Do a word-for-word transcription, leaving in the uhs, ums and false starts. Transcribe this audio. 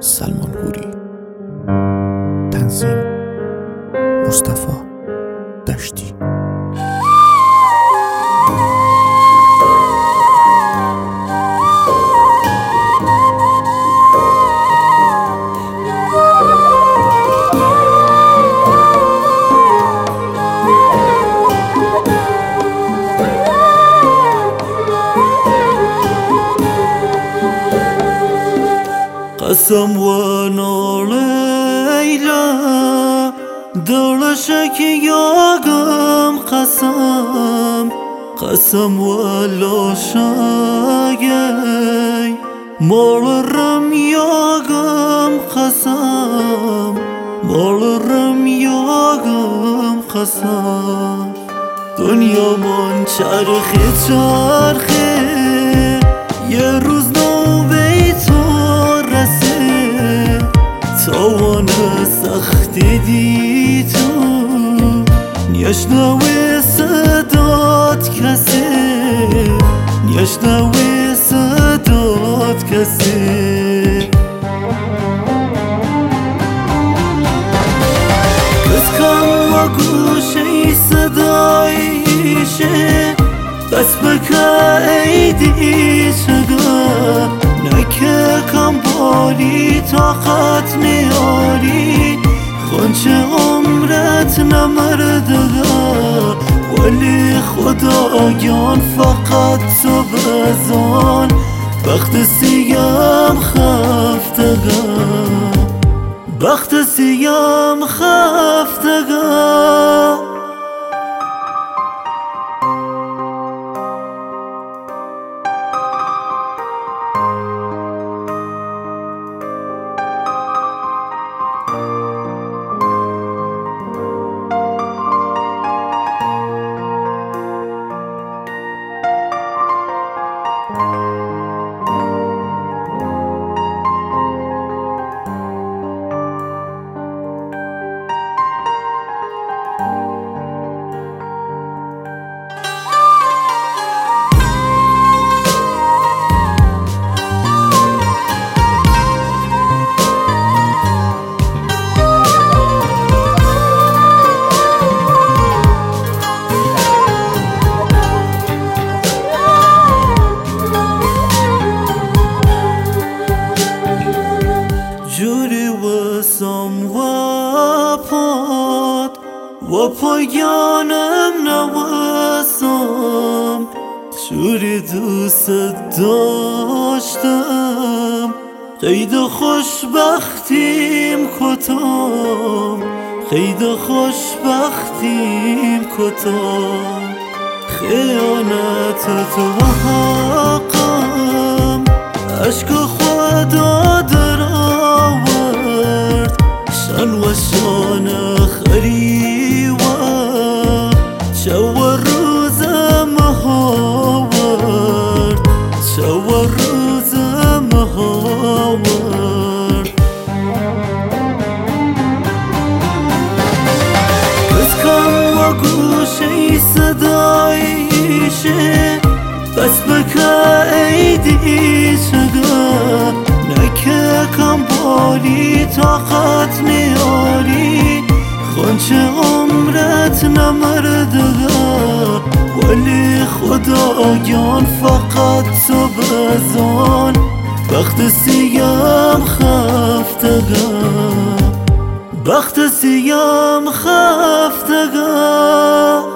سلمان هوری. تنظیم مصطفی دشتی. قسم وانا لیلا دلشک یاگم قسم قسم والا شاگی مالرم یاگم قسم مالرم یاگم قسم دنیا من چرخه چرخه یه روز نوبه تو توان سخت دی تو نیشنوی صدات کسی نیشنوی صدات کسی بس کن و گوشه صدایشه بس بکا ایدی چگاه نکه کم بالی طاقت نیاری خونچه عمرت نمردگا ولی خدایان فقط تو بزان بخت سیم خفتگا بخت سیم خفتگا و پایانم نواسم جوری دوست داشتم قید خوشبختیم کتام قید خوشبختیم کتام خیانت تو حقم عشق خدا در آورد شن و شان خرید شو روزم هاورد شو روزم هاورد بس کن و گوشه صدایشه بس بکا ایدی چگاه نکه کم بالی طاقت نیاری خونچه عمرت نمردگا ولی خدایان فقط تو بزان بخت سیم خفتگا بخت سیم خفتگا